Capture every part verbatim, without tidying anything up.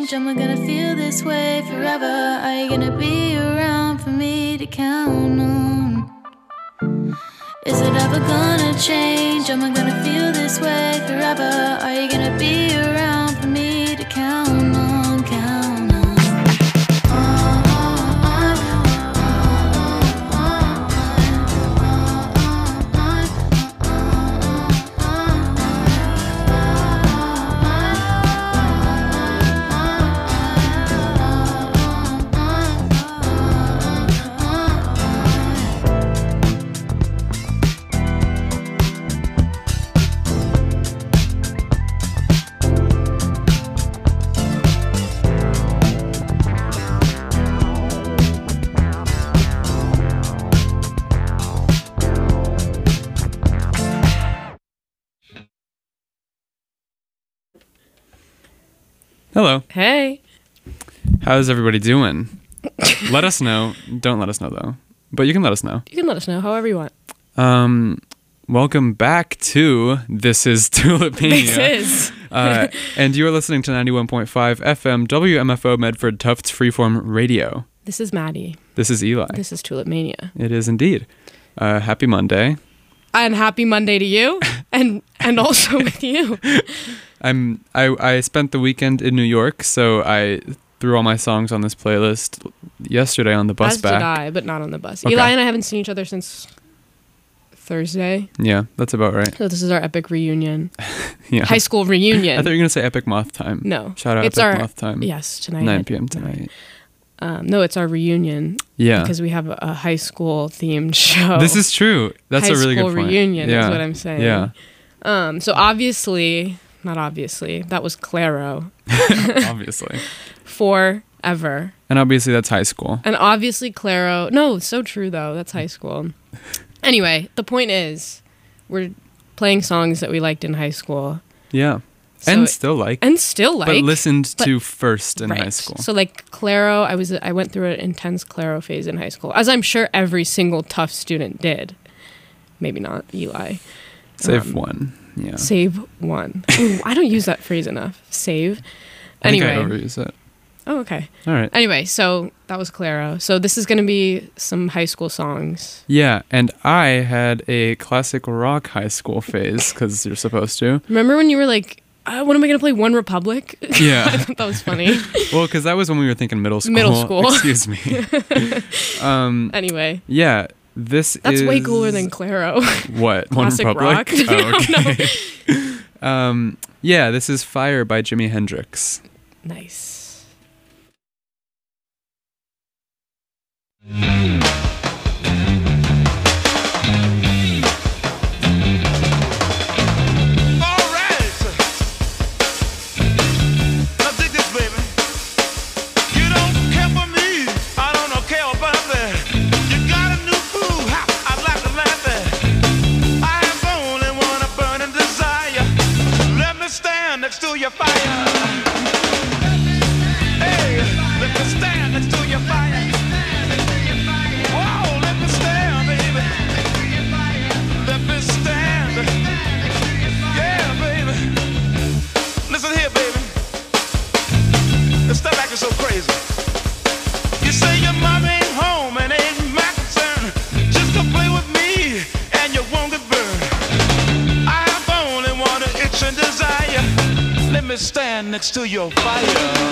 change? Am I gonna feel this way forever? Are you gonna be around for me to count on? Is it ever gonna change? Am I gonna feel this way forever? Are you gonna be around for me to count on, count on? Hello. Hey. How's everybody doing? Let us know. Don't let us know, though. But you can let us know. You can let us know however you want. Um, welcome back to This is Tulipania. This is. uh, and you are listening to ninety-one point five F M W M F O Medford Tufts Freeform Radio. This is Maddie. This is Eli. This is Tulip Mania. It is indeed. Uh, happy Monday. And happy Monday to you, and and also with you. I'm I, I spent the weekend in New York, so I threw all my songs on this playlist yesterday on the bus As back. did I, but not on the bus. Okay. Eli and I haven't seen each other since Thursday. Yeah, that's about right. So this is our epic reunion. Yeah. High school reunion. I thought you were going to say Epic Moth Time. No. Shout out It's Epic our- Moth Time. Yes, tonight. nine at p.m. nine. tonight. Um, no, it's our reunion. Yeah. Because we have a, a high school themed show. This is true. That's high a really good school point. reunion yeah. is what I'm saying. Yeah. Um, so obviously, not obviously, that was Claro. Obviously. Forever. And obviously that's high school. And obviously Claro. No, so true though. That's high school. Anyway, the point is, we're playing songs that we liked in high school. Yeah. So and it- still like. And still like. but listened but- to first in right. high school. So like Claro, I was I went through an intense Claro phase in high school, as I'm sure every single tough student did. Maybe not Eli. Save um, one. Yeah. Save one. Ooh, I don't use that phrase enough. Save. I think Anyway. I overuse it. Oh, okay. All right. Anyway, so that was Claro. So this is going to be some high school songs. Yeah, and I had a classic rock high school phase because you're supposed to. Remember when you were like, uh, what am I going to play? One Republic? Yeah. I thought that was funny. Well, because that was when we were thinking middle school. Middle school. Excuse me. um, Anyway, yeah, this that's is... way cooler than Claro. What? Classic One Republic? rock? Oh, okay. um, yeah, this is Fire by Jimi Hendrix. Nice. Next to your fire.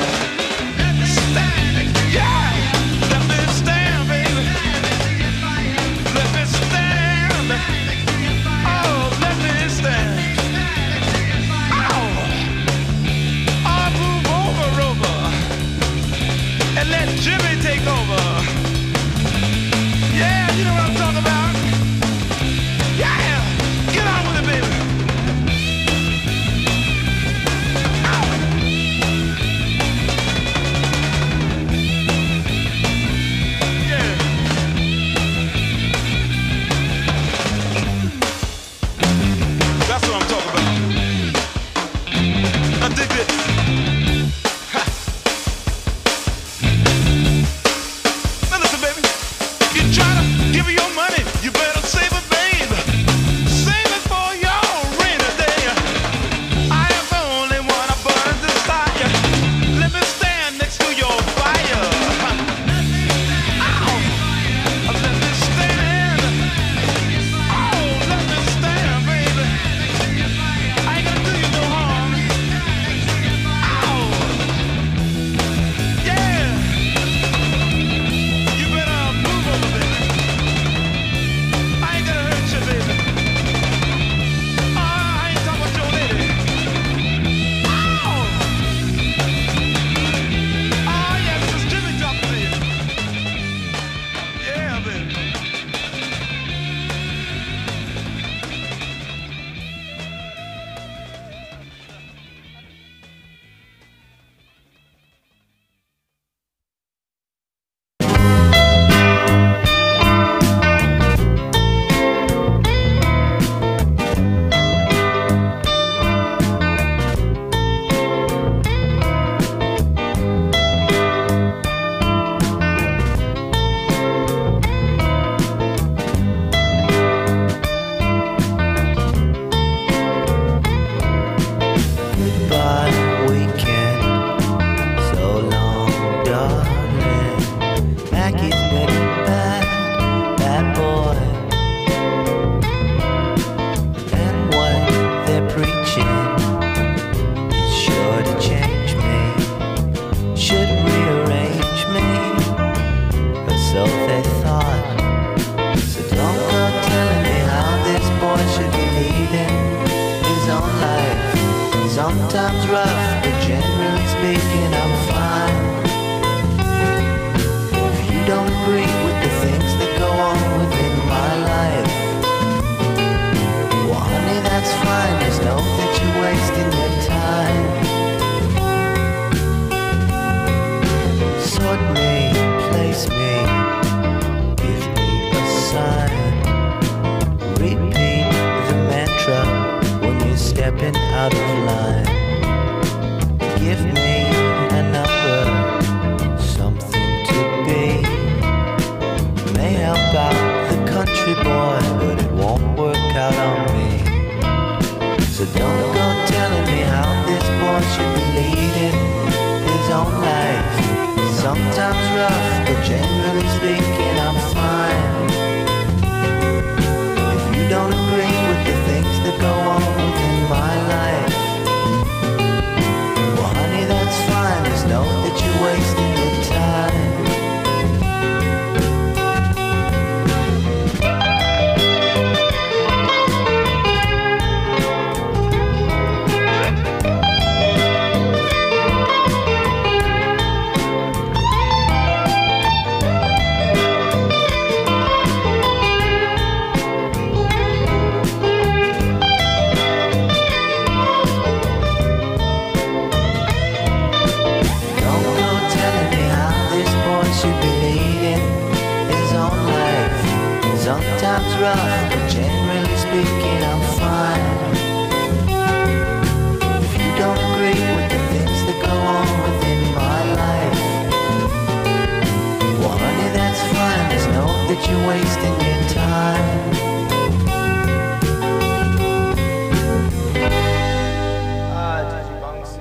Stand, yeah. Let me stand, baby. Let me stand. Oh, let me stand. Oh, I'll move over, over, and let Jimmy take over. Yeah, you know what I'm talking about. Yeah, get on with it, baby. so they thought. So don't go telling me how this boy should be leading his own life. Sometimes rough, but generally speaking I'm fine. If you don't agree with the things that go on within my life, well honey, that's fine. Just know that you're wasting your time. Sort me, place me, give me a sign. Repeat the mantra when you're stepping out of line. Give me a number, something to be. May help out the country boy, but it won't work out on me. So don't go telling me how this boy should be leading his own life. Sometimes rough, but generally speaking I'm fine. If you don't agree with the things that go on within my life, well honey, that's fine. Just know that you're wasting your time. Sometimes rough, but generally speaking I'm fine. If you don't agree with the things that go on within my life, well honey, that's fine. Just know that you're wasting your time. Ah, Gigi Bangsu.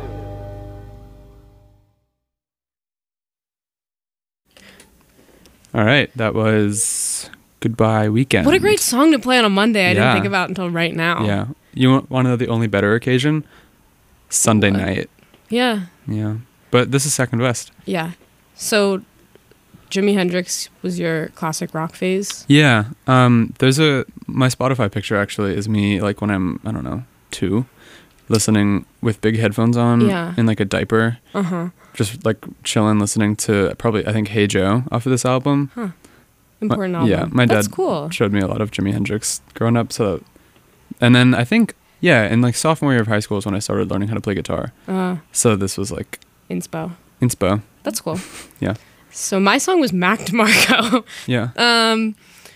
All right, that was Goodbye Weekend. What a great song to play on a Monday. I Yeah. didn't think about until right now. Yeah. You want to know the only better occasion? Sunday What? night. Yeah. Yeah. But this is Second West. Yeah. So Jimi Hendrix was your classic rock phase? Yeah. Um, there's a, my Spotify picture actually is me like when I'm, I don't know, two, listening with big headphones on Yeah. in like a diaper. Uh-huh. Just like chilling, listening to probably, I think, Hey Joe off of this album. Huh. Important My- album. yeah, my That's dad cool. Showed me a lot of Jimi Hendrix growing up. So, and then I think, yeah, in like sophomore year of high school is when I started learning how to play guitar. Uh, So this was like inspo. inspo. That's cool. Yeah. So my song was Mac DeMarco. Yeah. um,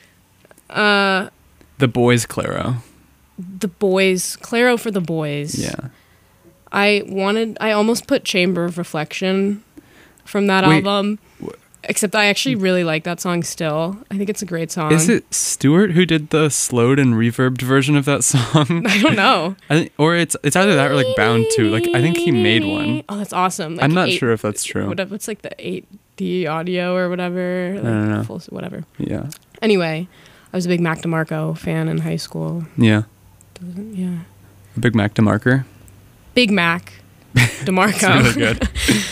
uh, The Boys Claro. the Boys, Claro for the Boys. Yeah. I wanted, I almost put Chamber of Reflection from that Wait, album. wh- Except I actually really like that song still. I think it's a great song. Is it Stewart who did the slowed and reverbed version of that song? I don't know. I think, or it's it's either that or like Bound to. Like I think he made one. Oh, that's awesome. Like I'm not eight- sure if that's true. Whatever, it's like the eight D audio or whatever. Like don't know. Full, whatever. Yeah. Anyway, I was a big Mac DeMarco fan in high school. Yeah. Yeah. A Big Mac DeMarker. Big Mac DeMarco. It's really good.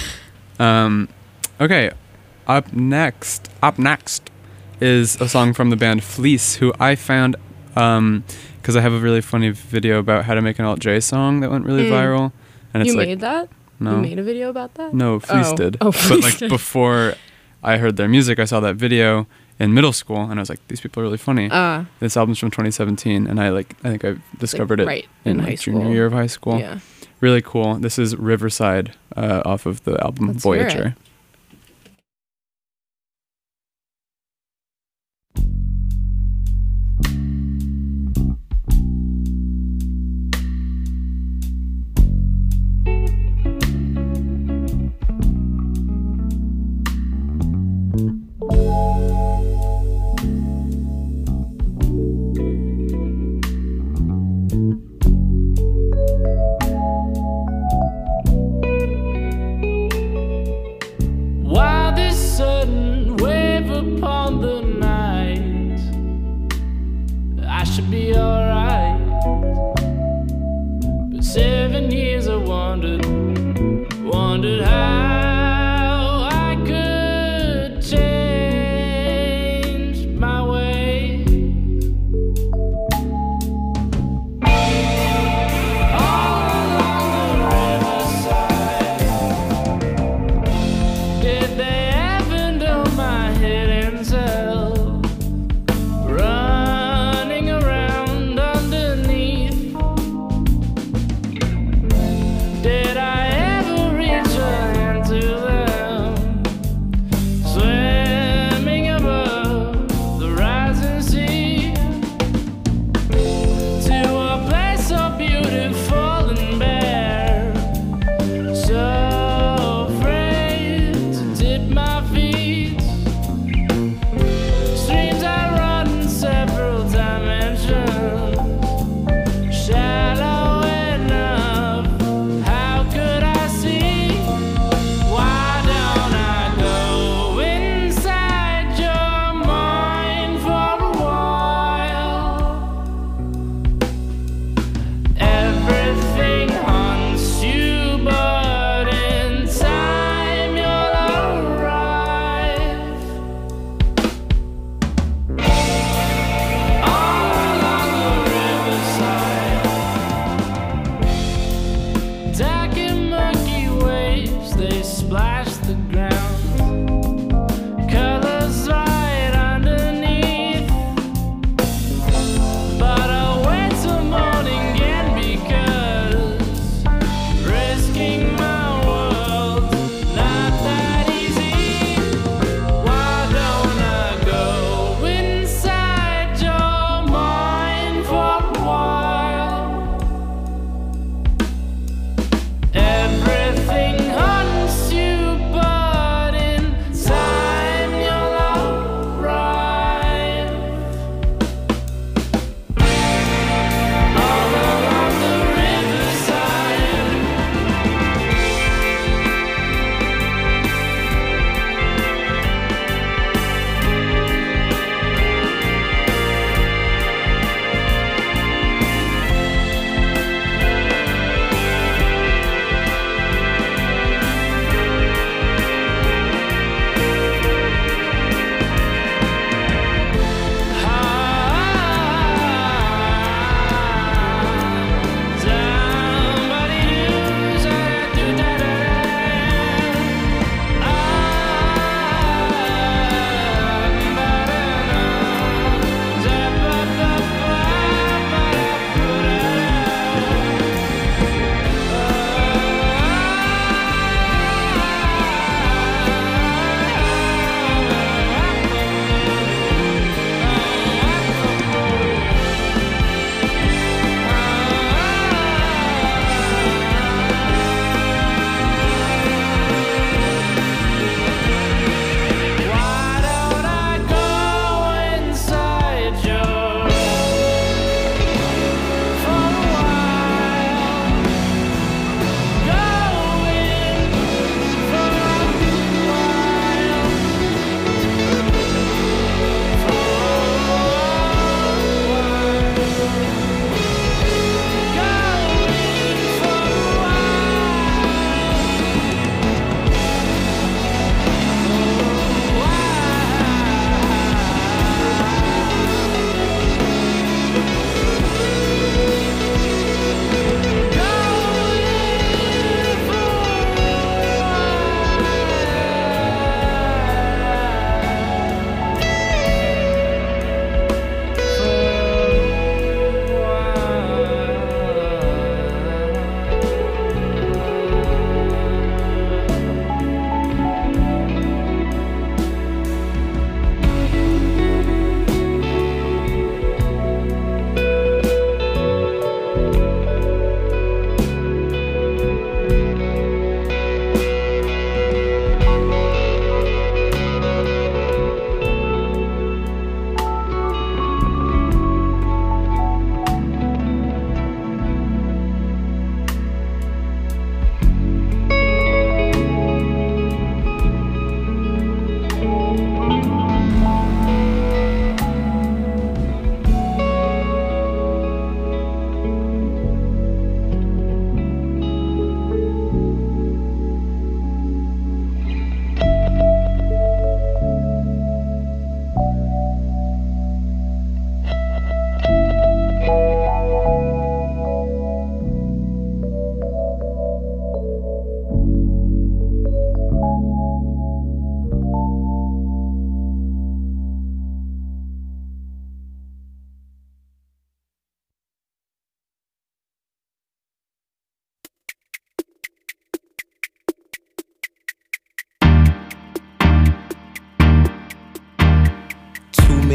um, okay. Up next, up next is a song from the band Fleece, who I found um, because I have a really funny video about how to make an alt J song that went really Mm. viral, and it's You like made that? no, You made a video about that? no, Fleece Oh. did. Oh, but Fleece like did. before I heard their music, I saw that video in middle school, and I was like, these people are really funny. Uh, This album's from twenty seventeen, and I like I think I discovered like, it right in, in like high junior school. year of high school. yeah. Really cool. This is Riverside uh, off of the album Let's hear it. Voyager. Why this sudden wave upon the night? I should be alright. But seven years I wondered, wondered how I could change.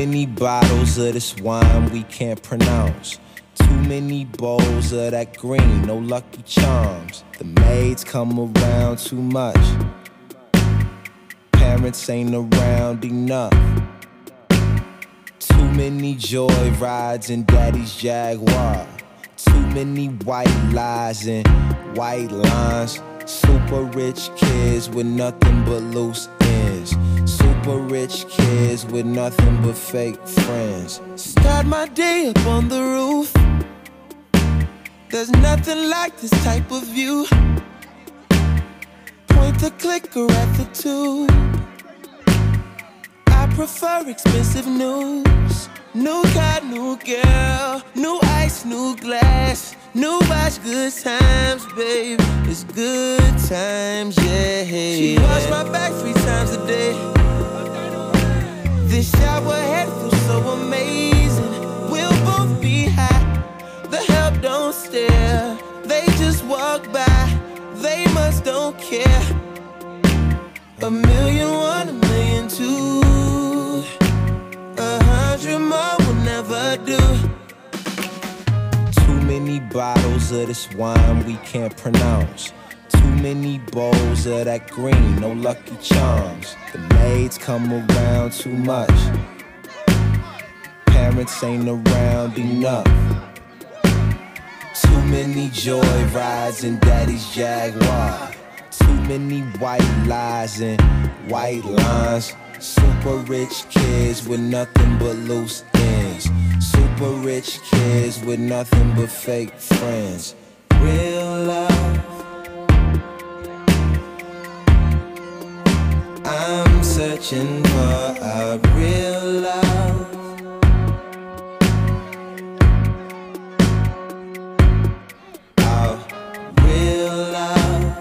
many bottles of this wine we can't pronounce. Too many bowls of that green, no Lucky Charms. The maids come around too much. Parents ain't around enough. Too many joy rides in daddy's Jaguar. Too many white lies and white lines. Super rich kids with nothing but loose ends. Super rich kids with nothing but fake friends. Start my day up on the roof. There's nothing like this type of view. Point the clicker at the tube. I prefer expensive news. New car, new girl, new ice, new glass, new watch, good times, babe. It's good times, yeah. She wash my back three times a day. This shower head feels so amazing. We'll both be high. The help don't stare. They just walk by. They must don't care. A million one, a million two. A hundred more will never do. Too many bottles of this wine we can't pronounce. Too many bowls of that green, no Lucky Charms. The maids come around too much. Parents ain't around enough. Too many joy rides in daddy's Jaguar. Too many white lies and white lines. Super rich kids with nothing but loose ends. Super rich kids with nothing but fake friends. Real love, I'm searching for a real love. A real love.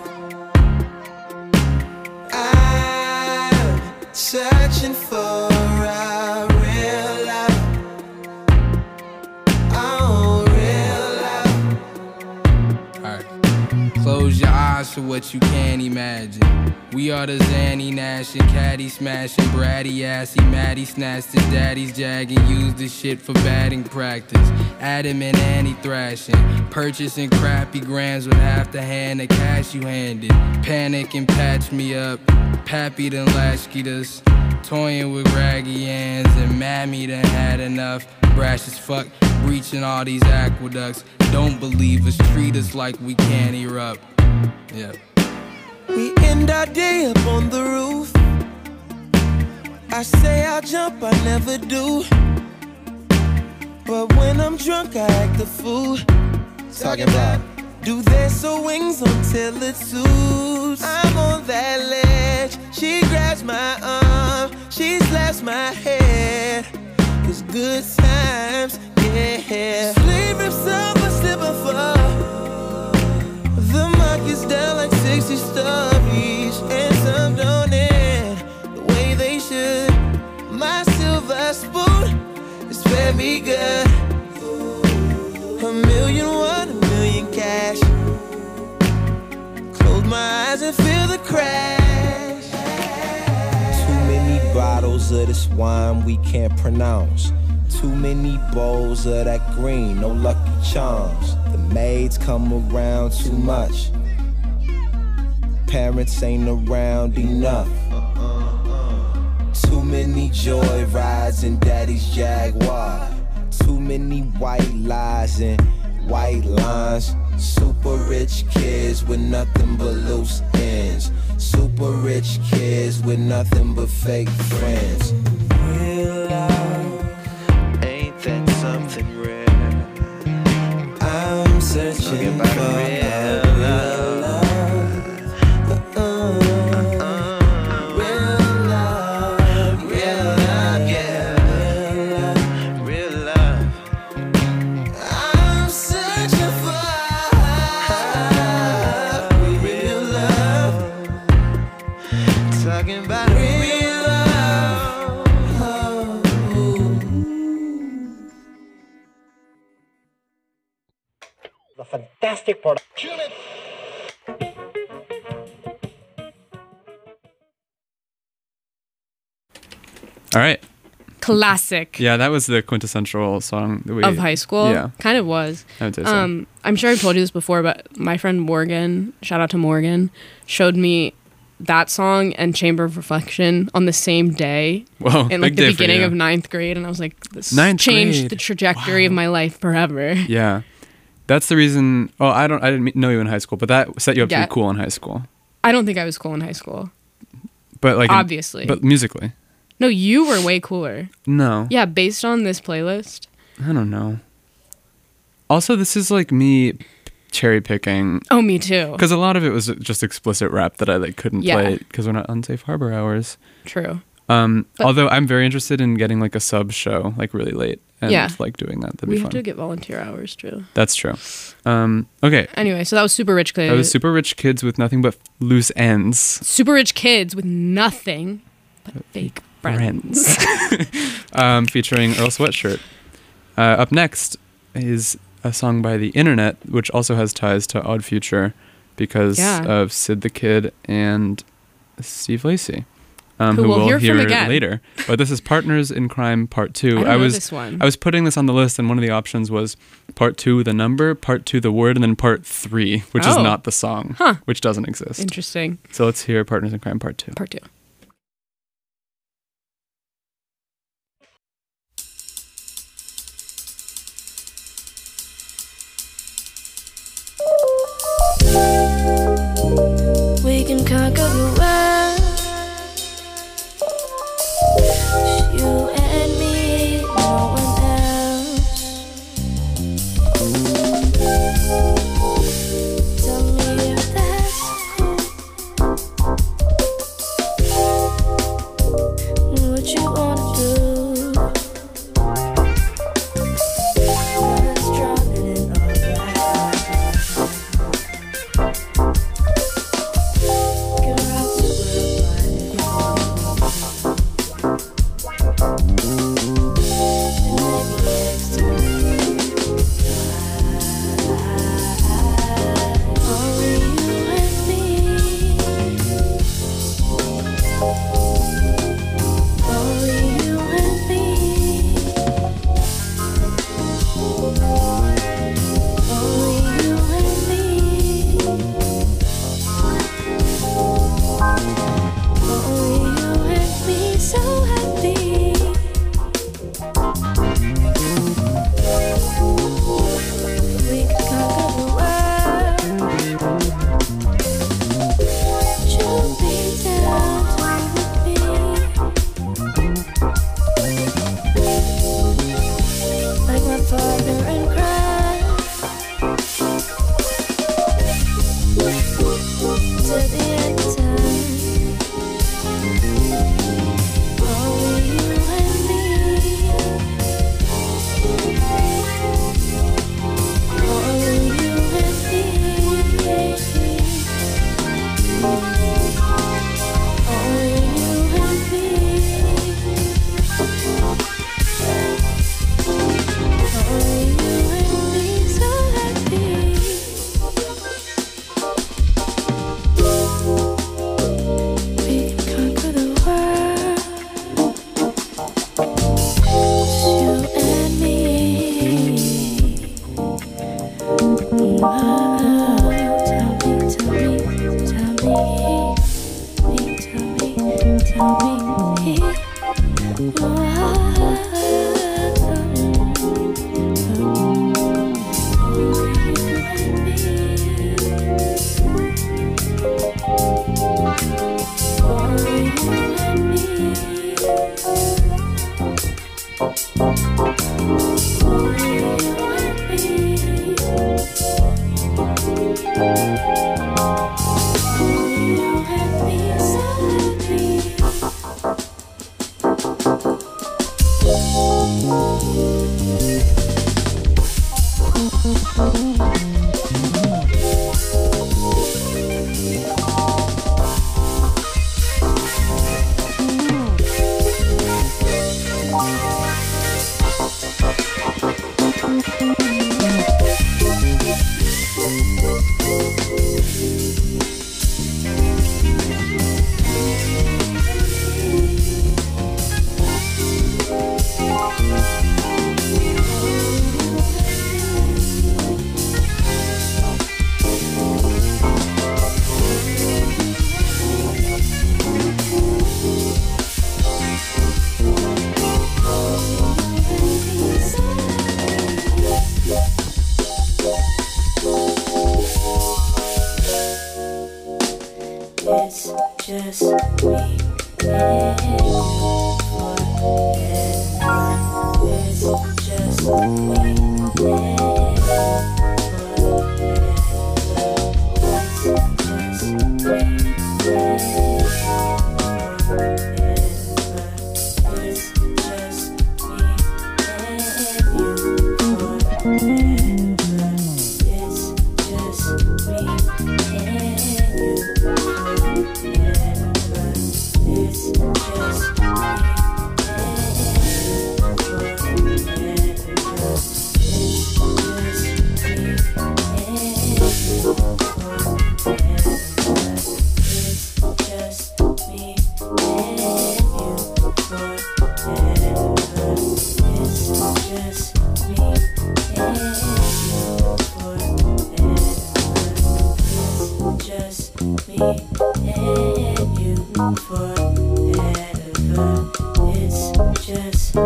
I'm searching for a real love. Oh, real love. Alright. Close your eyes for what you can't imagine. We are the Zanny Nash and Caddy smashing, bratty assy, Maddie snatched his daddy's jag and used the shit for batting practice. Adam and Annie thrashing, purchasing crappy grams with half the hand of cash you handed. Panic and patch me up, Pappy done latchkeyed us, toying with raggy hands and Mammy done had enough. Brash as fuck, breaching all these aqueducts. Don't believe us, treat us like we can't erupt. Yeah. We end our day up on the roof. I say I'll jump, I never do. But when I'm drunk, I act a fool. Talking about, do their so wings until it suits. I'm on that ledge. She grabs my arm. She slaps my head. It's good times, yeah. Sleep rips up, I slip and fall. The market's down like sixty stories, and some don't end the way they should. My silver spoon is very good. A million one, a million cash. Close my eyes and feel the crash. Too many bottles of this wine we can't pronounce. Too many bowls of that green, no Lucky Charms. The maids come around too much. Parents ain't around enough. Too many joy rides in daddy's Jaguar. Too many white lies and white lines. Super rich kids with nothing but loose ends. Super rich kids with nothing but fake friends. Real love, ain't that something rare? I'm searching for real love. Fantastic product. All right. Classic Yeah, that was the quintessential song that we, of high school. Yeah, Kind of was. I would say so. Um, I'm sure I've told you this before, but my friend Morgan, shout out to Morgan, showed me that song and Chamber of Reflection on the same day Whoa, in like big the day for beginning you. of ninth grade, and I was like, this Ninth changed grade. the trajectory of my life forever. Yeah, that's the reason. Oh, I don't. I didn't meet- know you in high school, but that set you up to Yeah. be cool in high school. I don't think I was cool in high school. But like, in- Obviously. but musically, No, you were way cooler. no. Yeah, based on this playlist. I don't know. Also, this is like me cherry picking Oh, me too. because a lot of it was just explicit rap that I like couldn't Yeah. play because we're not on safe harbor hours. True. Um, But- although I'm very interested in getting like a sub show like really late and Yeah. like doing that. That'd We be have fun. to get volunteer hours too. That's true. Um, okay, Anyway, so that was Super Rich Kids. that was super rich kids with nothing but loose ends. Super Rich Kids with nothing but fake friends. um, featuring Earl Sweatshirt. Uh, up next is a song by The Internet, which also has ties to Odd Future because Yeah. of Sid the Kid and Steve Lacy, um, Who who we'll we'll hear hear, from again. later. But this is Partners in Crime Part Two. I don't I know was this one. I was putting this on the list, and one of the options was Part Two, the number, Part Two, the word, and then Part Three, which is Oh. not the song, Huh. which doesn't exist. Interesting. So let's hear Partners in Crime Part Two. Part two. We can conquer the world. You and me, no one else. Tell me if that's cool. What you wanna do? Let's drop it in all black. So happy. We could conquer the world. You'll be down with me, like my father in crime. To the end of time, only you and me. Only you and me. Only you and me. Only you and me, so happy. We can conquer the world. You and me. Wow. Tell me, tell me, tell me, me, tell me, tell me. Wow. You and me. Only you and me. Only you and me. Only you and me, so happy.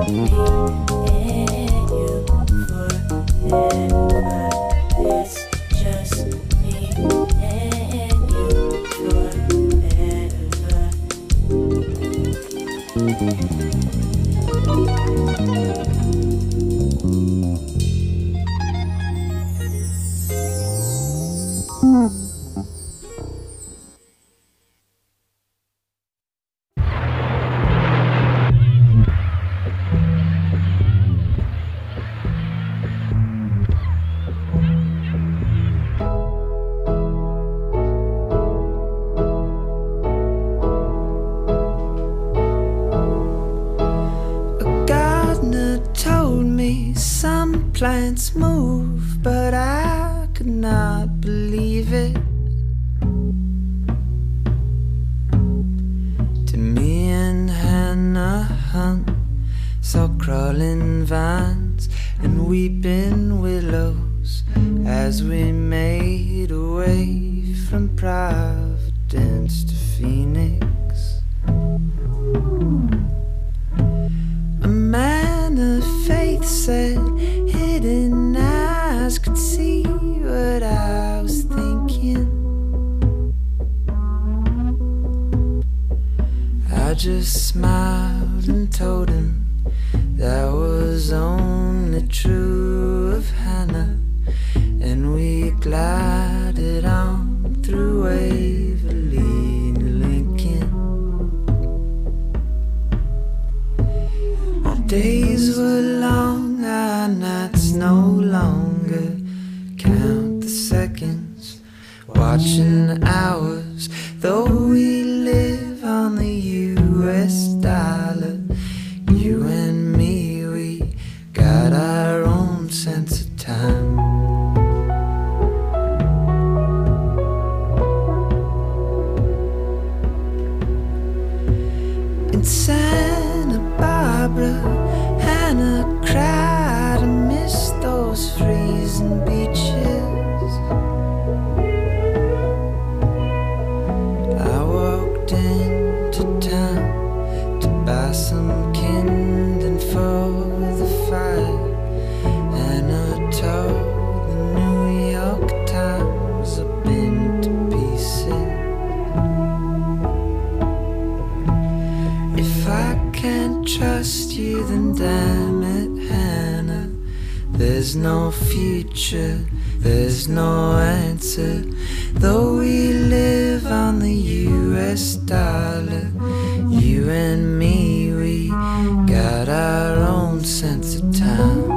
Plants move, but I could not believe it. To me and Hannah Hunt saw crawling vines and weeping willows as we made our way from Providence to Phoenix. A man of faith said hidden eyes could see what I was thinking. I just smiled and told him that was only true of Hannah, and we glided on through Waverly and Lincoln. Our days were long, our nights no longer. Count the seconds, watching the hours. Though we live on the U S dollar, you and me, we got our own sense of time. In Santa Barbara, Hannah cried and missed those freezing beaches. I walked into town to buy some kindling for the fire, and I told the New York Times I've been to pieces. If I can't trust you, then damn it, Hannah, there's no future, there's no answer. Though we live on the U S dollar, you and me, we got our own sense of time.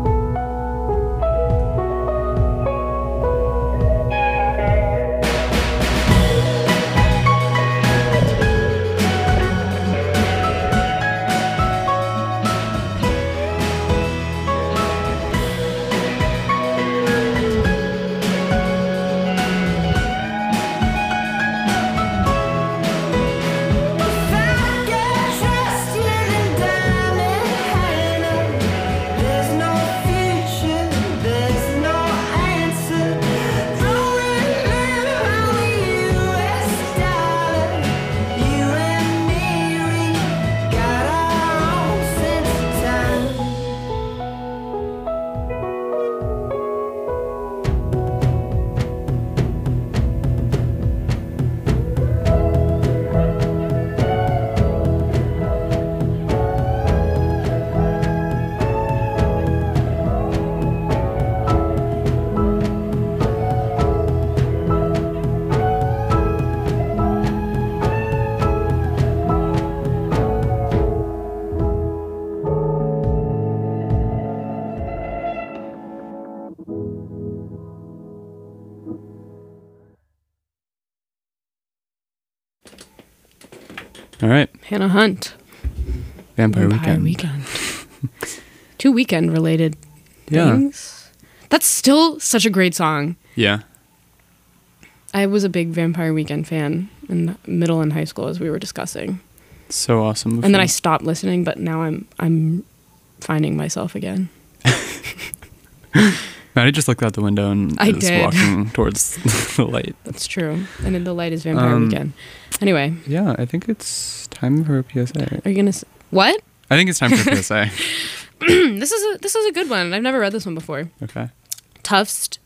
All right. Hannah Hunt. Vampire, Vampire Weekend. Weekend. Two weekend related Yeah. things. That's still such a great song. Yeah. I was a big Vampire Weekend fan in middle and high school, as we were discussing. So awesome. And then I stopped listening, but now I'm I'm finding myself again. Maddie just looked out the window and I is did. walking towards the light. That's true. And in the light is Vampire Um, Weekend. Anyway, Yeah, I think it's time for a P S A. are you gonna s- what? I think it's time for P S A. this is a this is a good one. I've never read this one before. Okay. Tufts.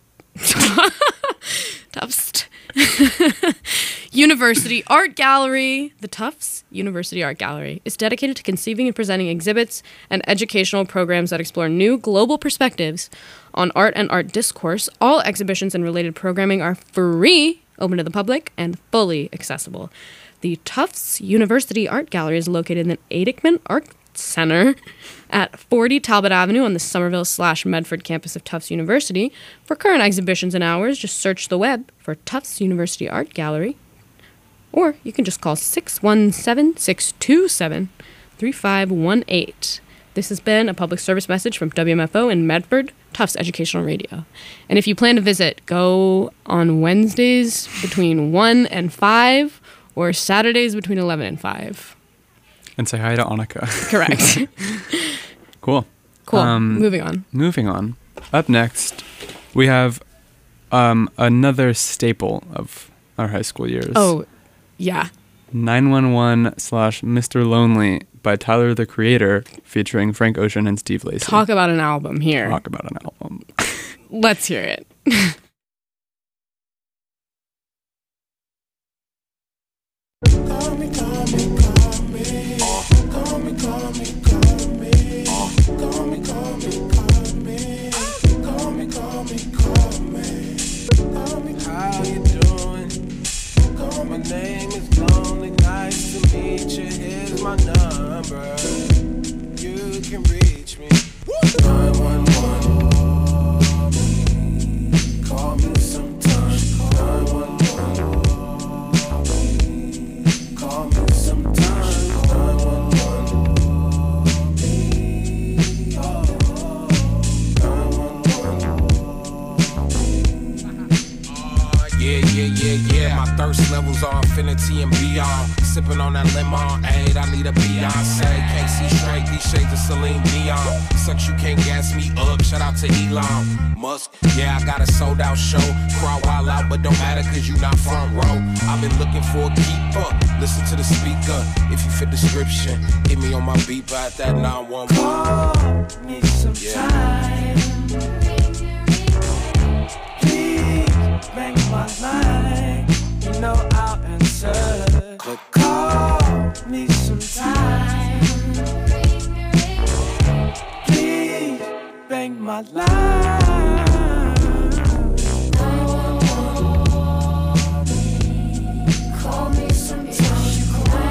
Tufts. University Art Gallery. The Tufts University Art Gallery is dedicated to conceiving and presenting exhibits and educational programs that explore new global perspectives on art and art discourse. All exhibitions and related programming are free, open to the public, and fully accessible. The Tufts University Art Gallery is located in the Aidekman Art Center at forty Talbot Avenue on the Somerville slash Medford campus of Tufts University. For current exhibitions and hours, just search the web for Tufts University Art Gallery, or you can just call six one seven, six two seven, three five one eight. This has been a public service message from W M F O and Medford, Tufts Educational Radio. And if you plan to visit, go on Wednesdays between one and five, or Saturdays between eleven and five. And say hi to Annika. Correct. Cool. Cool. Um, moving on. Moving on. Up next, we have um, another staple of our high school years. Oh, yeah. nine one one slash Mister Lonely by Tyler, the Creator, featuring Frank Ocean and Steve Lacy. Talk about an album here. Talk about an album. Let's hear it. Call me, call me, call me. Call me, call me, call me. Call me, call me, call me. Call me, call me, call me. Call me, how you doing? Call my name is Lonely. Nice to meet you. Here's my number. You can reach me. nine one one. Call me sometime. nine one one. Call me sometime. nine one one. nine one one. Yeah, yeah, yeah, yeah. My thirst levels are infinity and beyond. Sipping on that lemon aid, I need a Beyonce. Can't see straight, these shades of Celine Dion. Sucks, you can't gas me up. Shout out to Elon Musk. Yeah, I got a sold out show. Crowd wild out, but don't matter cause you not front row. I've been looking for a keeper. Listen to the speaker. If you fit description, hit me on my beeper at that nine one one. Call me sometime. Please make my line. You know I'll answer. Call me sometime. Please bang my line. Call me sometime.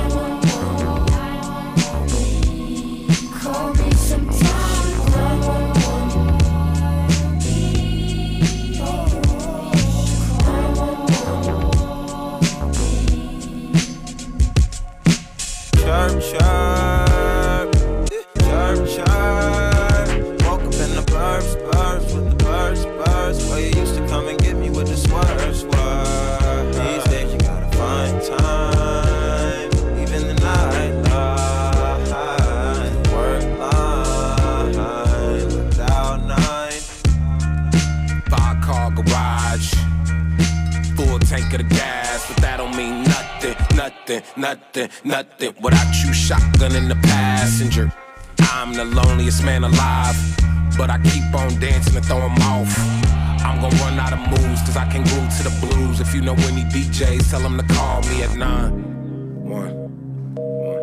Call me sometime. Chirp, chirp, chirp, chirp. Woke up in the burbs, burbs with the birds, birds. Where you used to come and get me with the swerve, swerve. These days you gotta find time, even the night line, work line, without nine. Five car garage, full tank of the gas, but that don't mean nothing. Nothing, nothing, nothing without you, shotgun in the passenger. I'm the loneliest man alive, but I keep on dancing and throw 'em off. I'm gonna run out of moves, cause I can glue to the blues. If you know any D Js, tell them to call me at nine one one.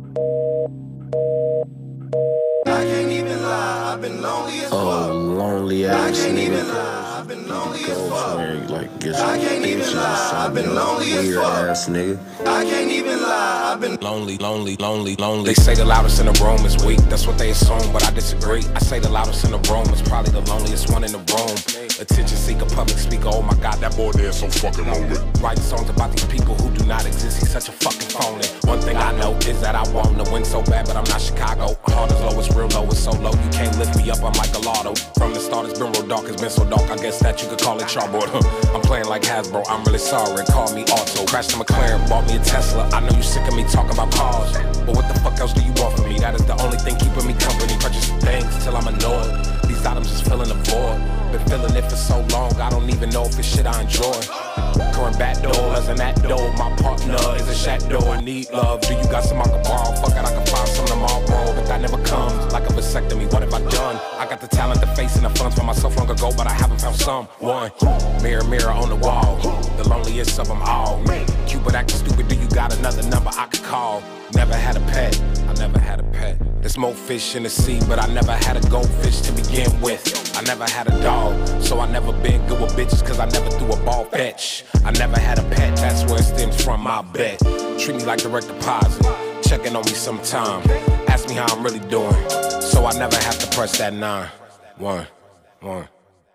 I can't even lie, I've been lonely as fuck. Oh, lonely ass I can't nigga. even lie, I've been lonely as Go fuck. somewhere, like, get I some can't bitch even or lie, I've been something. lonely as Weird fuck. ass nigga. I can't even lie, I've been Lonely, lonely, lonely, lonely. They say the loudest in the room is weak, that's what they assume, but I disagree. I say the loudest in the room is probably the loneliest one in the room. Attention seeker, public speaker, oh my god, that boy there is so fucking lonely. Writing songs about these people who do not exist, he's such a fucking phony. One thing I know is that I want to win so bad, but I'm not Chicago. Heart is low, it's real low, it's so low, you can't lift me up, I'm like a lotto. From the start, it's been real dark, it's been so dark, I guess that you could call it chalkboard. I'm playing like Hasbro, I'm really sorry, call me Auto. Crashed a McLaren, bought me a Tesla, I know you sick of me talking about cars, but what the fuck else do you want from me? That is the only thing keeping me company, purchase things till I'm annoyed. These items just filling the void. Been feeling it for so long, I don't even know if it's shit I enjoy. Current back door as an act door. My partner is a shadow and need love. Do you got some I can borrow? Fuck it, I can find some tomorrow. But that never comes like a vasectomy. What have I done? I got the talent, the face, and the funds for myself long ago, but I haven't found someone. Mirror, mirror on the wall, the loneliest of them all. Cupid acting stupid, do you got another number I could call? Never had a pet, I never had a pet. There's more fish in the sea, but I never had a goldfish to begin with. I never had a dog, so I never been good with bitches, cause I never threw a ball fetch. I never had a pet, that's where it stems from, I bet. Treat me like direct deposit, checking on me sometime. Ask me how I'm really doing, so I never have to press that nine. One, one.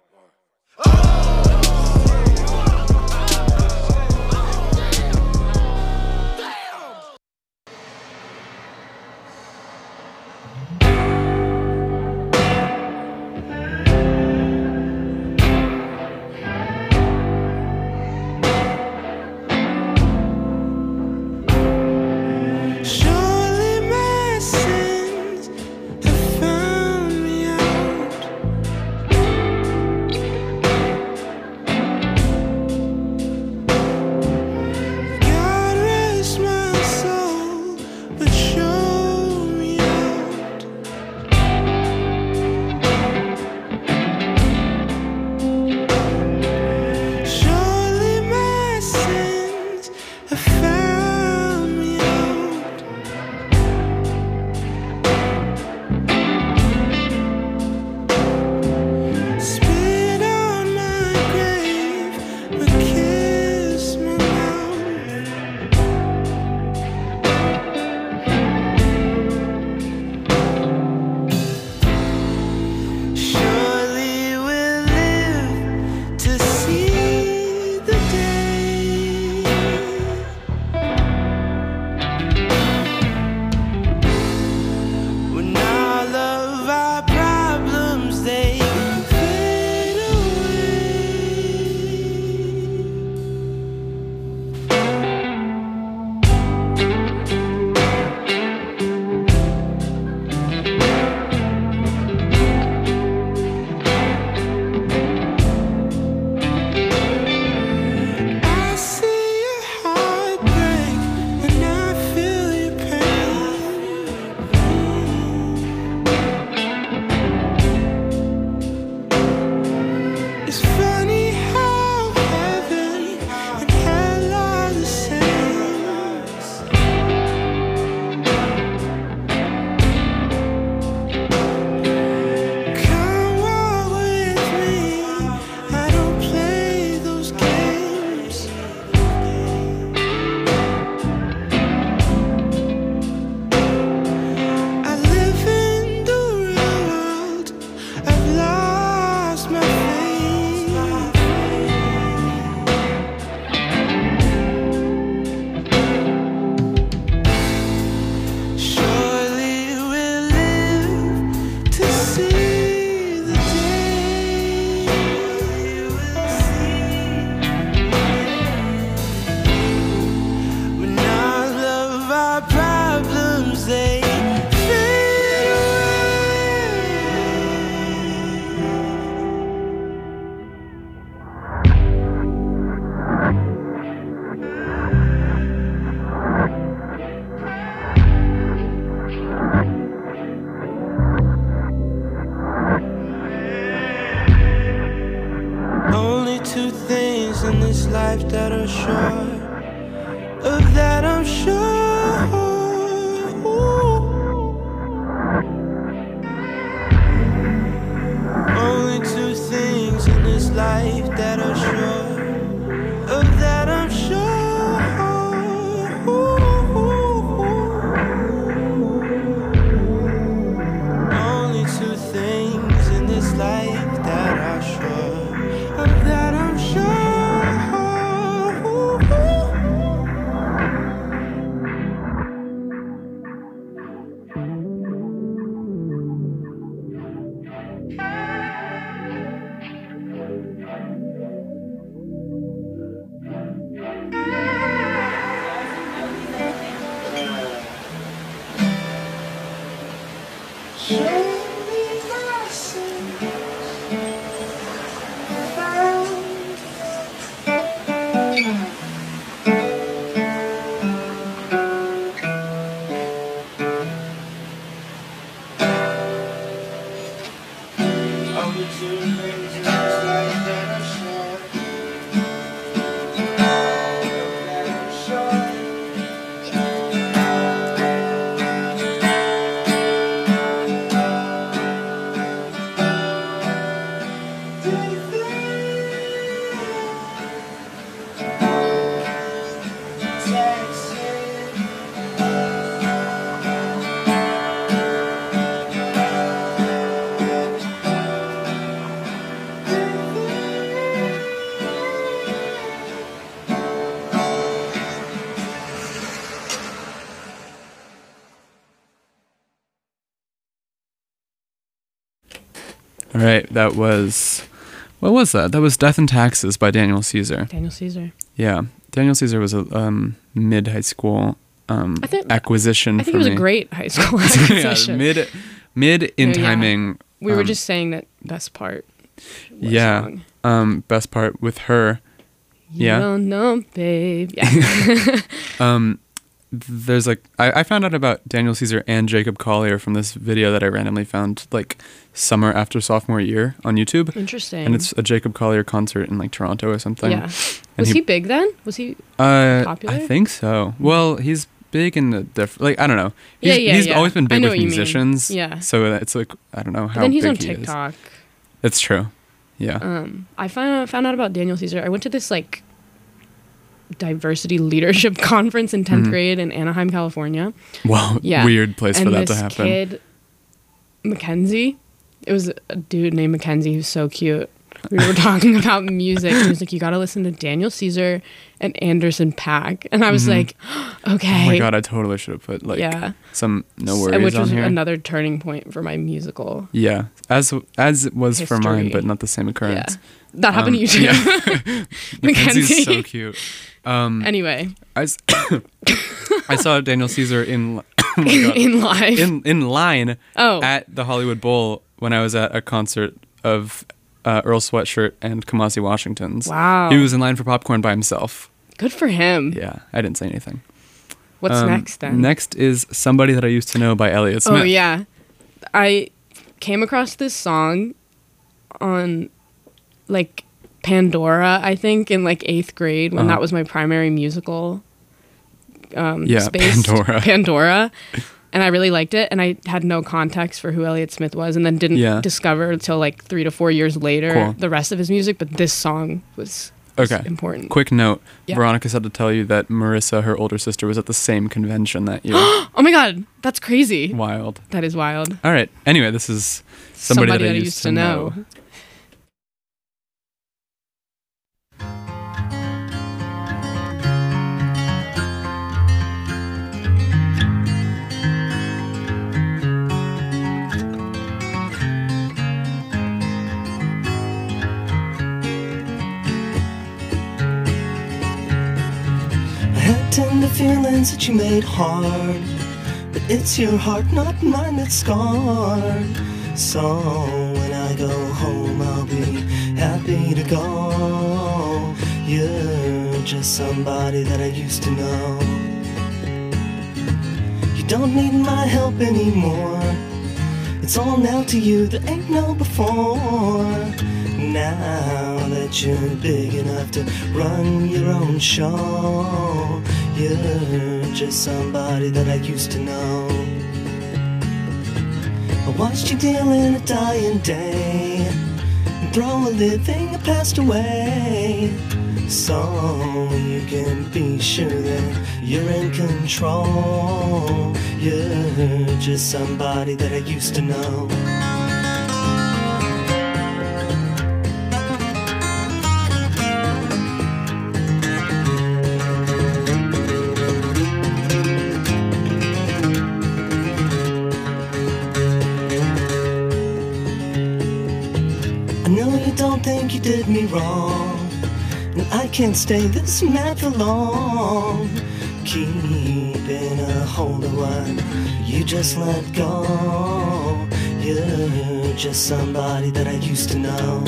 life that are sure of that, I'm sure. Only two things in this life that are sure of that, I'm sure. Only two things in this life that are sure of that, I'm sure. Show me my sins, All right, that was, what was that? That was Death and Taxes by Daniel Caesar. Daniel Caesar. Yeah, Daniel Caesar was a um, mid high school um, I think- acquisition I think for it was me. a great high school yeah, acquisition. mid, mid in Yeah, yeah. timing. We were um, just saying that best part. What yeah, song? um, best part with her. You Yeah. don't know, babe. Yeah. Um, there's like I, I found out about Daniel Caesar and Jacob Collier from this video that I randomly found like summer after sophomore year on YouTube. Interesting. And it's a Jacob Collier concert in like Toronto or something. Yeah. And Was he, big then? Was he uh, popular? I think so. Well, he's big in the diff- like I don't know. He's, Yeah, yeah, he's yeah. always been I big know with what you mean. musicians. Yeah. So it's like I don't know how But then he's big on he is. TikTok. It's true. Yeah. Um, I found out, found out about Daniel Caesar. I went to this like diversity leadership conference in tenth Mhm. grade in Anaheim, California. Wow. Yeah. Weird place and for that this to happen. Kid, Mackenzie. It was a dude named Mackenzie who's so cute. We were talking about music, and he was like, "You got to listen to Daniel Caesar and Anderson .Paak," and I was Mhm. like, "Okay." Oh my god, I totally should have put like Yeah. some no S- worries which on was here. another turning point for my musical. Yeah, as as it was for mine, History. but not the same occurrence. Yeah. That happened to you too. Yeah. Mackenzie's so Mackenzie. cute. Um, Anyway, I, s- I saw Daniel Caesar in li- oh my God. in live. in in line Oh. at the Hollywood Bowl when I was at a concert of uh, Earl Sweatshirt and Kamasi Washington's. Wow. He was in line for popcorn by himself. Good for him. Yeah, I didn't say anything. What's Um, next then? Next is Somebody That I Used to Know by Elliott Smith. Oh yeah, I came across this song on like Pandora, I think, in like eighth grade when Uh-huh. that was my primary musical. Um, Yeah, space, Pandora. Pandora, and I really liked it. And I had no context for who Elliott Smith was, and then didn't Yeah. discover until like three to four years later Cool. the rest of his music. But this song was, was Okay. important. Quick note. Yeah. Veronica said to tell you that Marissa, her older sister, was at the same convention that year. Oh my god, that's crazy. Wild. That is wild. All right. Anyway, this is Somebody, That, I Used, to know. I had tender feelings that you made hard, but it's your heart, not mine, that's scarred. So when I go home, I'll be happy to go. You're just somebody that I used to know. You don't need my help anymore. It's all now to you, there ain't no before. Now that you're big enough to run your own show, you're just somebody that I used to know. I watched you deal in a dying day and throw a living that passed away, so you can be sure that you're in control. You're just somebody that I used to know. I know you don't think you did me wrong, and I can't stay this mad for long. Keeping a hold of what you just let go. You're just somebody that I used to know.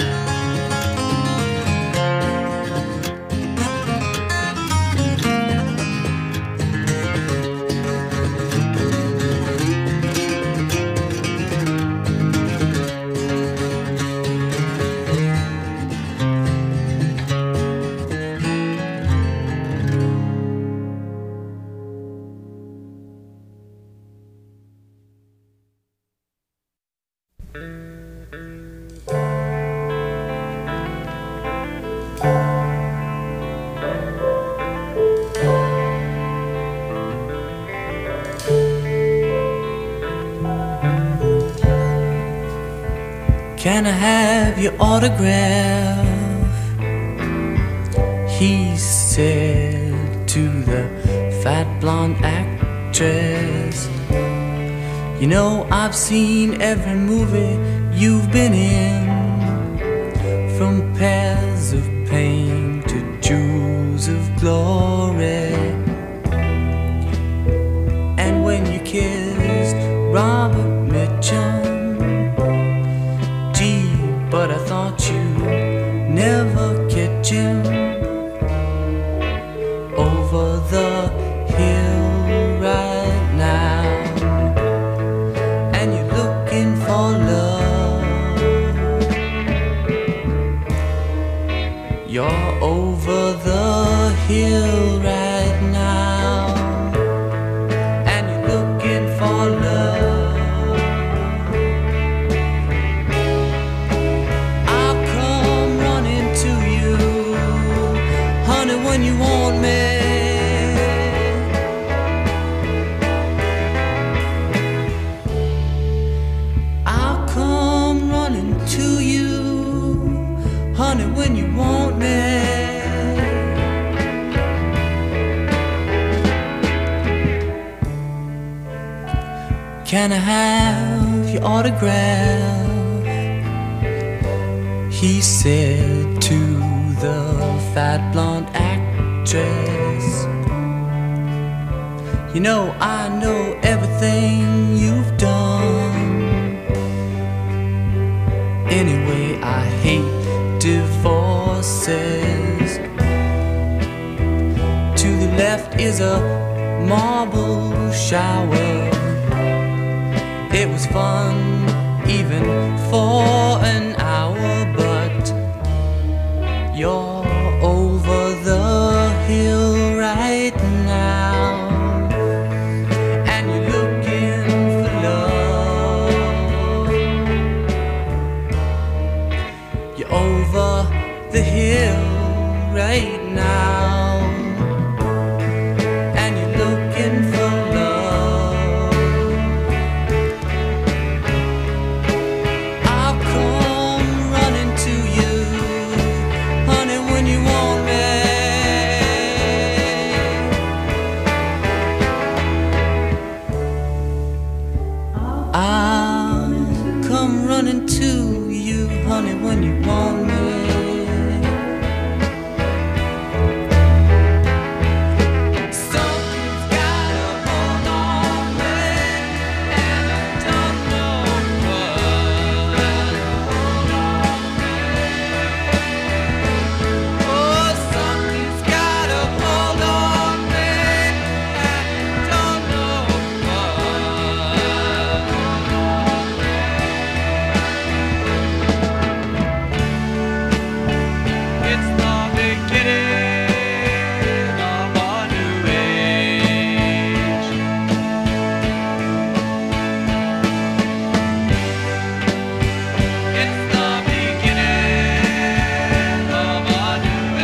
Can I have your autograph? He said to the fat blonde actress. You know, I've seen every movie you've been in, from Pairs of Pain to Jewels of Glory. And when you kissed Robert Mitchum, but I thought you'd never catch him over the hill right now. And you're looking for love. You're over the hill right now. And you're looking for love. When you want me, I'll come running to you, honey, when you want me. Can I have your autograph? He said to the fat blonde actress. You know, I know everything you've done. Anyway, I hate divorces. To the left is a marble shower. It was fun even for an hour, but you're over the hill right now, and you're looking for love. You're over the hill right now, and you're looking for love. I'll come running to you, honey, when you want me. I'll come running to you, honey, when you want me. Something's got a hold on me, and I don't know what. Oh, something's got a hold on me, and I don't know what. It's the beginning of a new age. It's the beginning of a new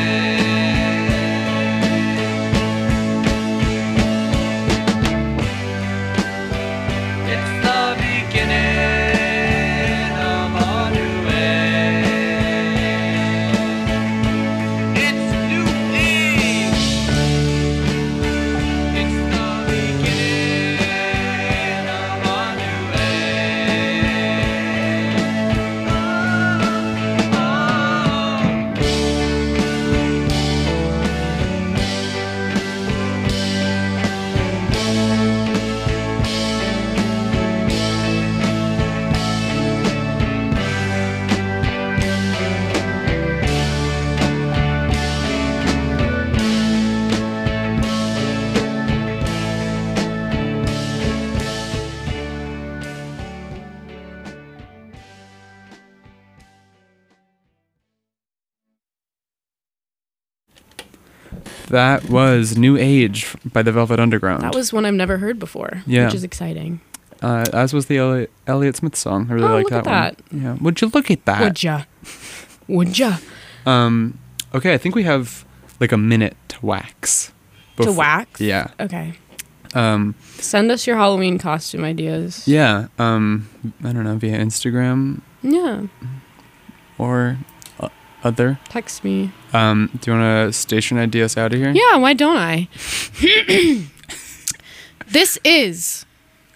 age. It's the beginning of a new age. It's new age. It's the beginning of a new That was New Age by the Velvet Underground. That was one I've never heard before, Yeah. which is exciting. Uh, as was the Elliot, Elliott Smith song. I really Oh, like look that, at one. Yeah. Would you look at that? Would ya? Would ya? Um, okay, I think we have like a minute to wax. To Befo- wax? Yeah. Okay. Um, Send us your Halloween costume ideas. yeah. Um, I don't know, via Instagram Yeah. or uh, other. Text me. Um, do you want to station I D us out of here? Yeah, why don't I? This is,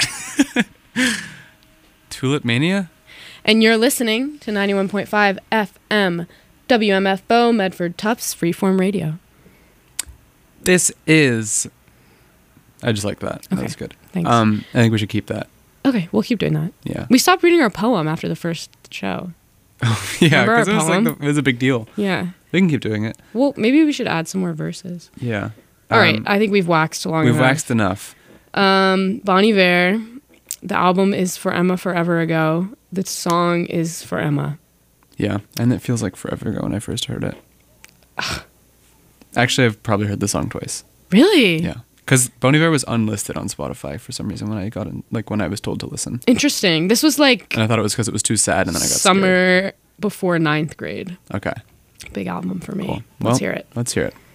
Tulip Mania? and you're listening to ninety-one point five F M, W M F Bow, Medford Tufts, Freeform Radio. This is. I just like that. That Okay, was good. thanks. Um, I think we should keep that. Okay, we'll keep doing that. Yeah. We stopped reading our poem after the first show. yeah, Remember our because it was like poem? the, it was a big deal. Yeah. We can keep doing it. Well, maybe we should add some more verses. Yeah. All right, Um, I think we've waxed long We've enough. waxed enough. Um, Bon Iver. The album is For Emma Forever Ago. The song is For Emma. Yeah, and it feels like forever ago when I first heard it. Actually, I've probably heard the song twice. Really? Yeah, because Bon Iver was unlisted on Spotify for some reason when I got in, like when I was told to listen, Interesting. This was like and I thought it was because it was too sad, and then I got summer before ninth grade. scared. Okay, Big album for me. cool. Let's Well, hear it. Let's hear it.